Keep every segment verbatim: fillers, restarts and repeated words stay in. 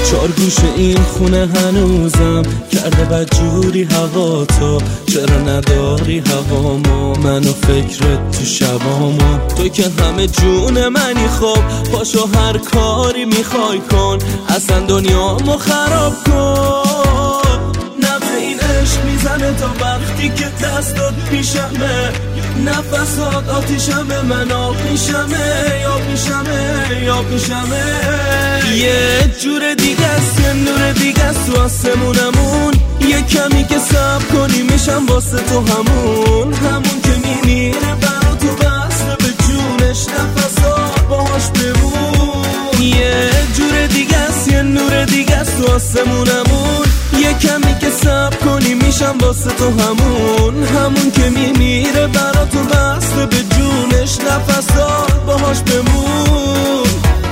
چار گوش این خونه هنوزم کرده بدجوری هوا تو، چرا نداری هوامو منو فکرت تو شبامو؟ تو که همه جون منی، خب پاشو هر کاری میخوای کن، اصلا دنیامو خراب کن. نبض این عشق میزنه تا وقتی که دستات پیشمه، نفسات آتیشمه، من آب میشمه یا میشمه یا میشمه. یه جور دیگه است، یه نور دیگه است تو آسمونمون، یه کمی که صبر کنی میشم واسه تو همون، همون که میمیره برا تو بسته به جونش، نفسات باهاش بمون. یه جور دیگه است، یه نور دیگه است تو آسمونمون، یه کمی که صبر کنی میشم واسه تو همون، همون که میمیره برا تو بسته به جونش، نفسات باهاش بمون.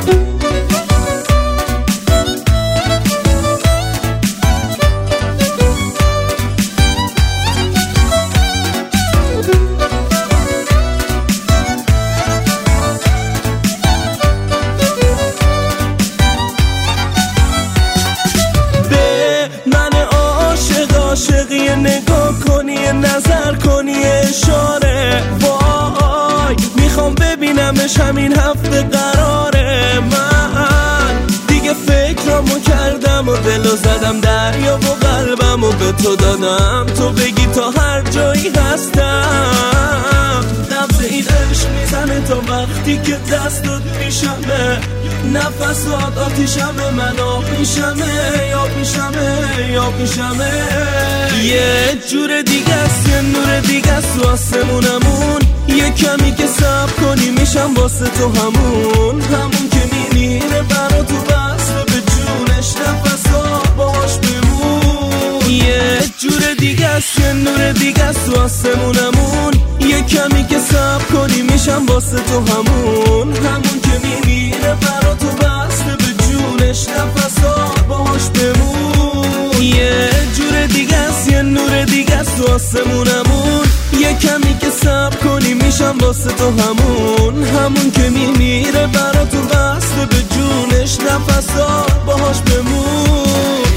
عاشقی نگاه کنی، نظر کنی، اشاره، وای میخوام ببینمش همین هفته قراره. من دیگه فکرامو کردم و دلو زدم دریا و قلبمو به تو دادم، تو بگی تا هر جایی هستم. نبض این عشق میزنه تا وقتی که دستات پیشمه، نفسات آتیشمه، من آب میشمه یا میشمه یا میشمه. یه جور دیگه است، یه نور دیگه است تو آسمونمون، یه کمی که صبر کنی میشم واسه تو همون، همون که میمیره برا تو بسته به جونش، نفسات باهاش بمون. یه جور دیگه است، یه نور دیگه است تو آسمونمون، یه کمی که صبر کنی میشم واسه تو همون، همون که میمیره برا تو بسته به جونش، نفسات باهاش بمون. یه جور دیگه است، یه نور دیگه است تو آسمونمون، یه کمی که صبر کنی میشم واسه تو همون، همون که میمیره برا تو بسته به جونش، نفسات باهاش بمون.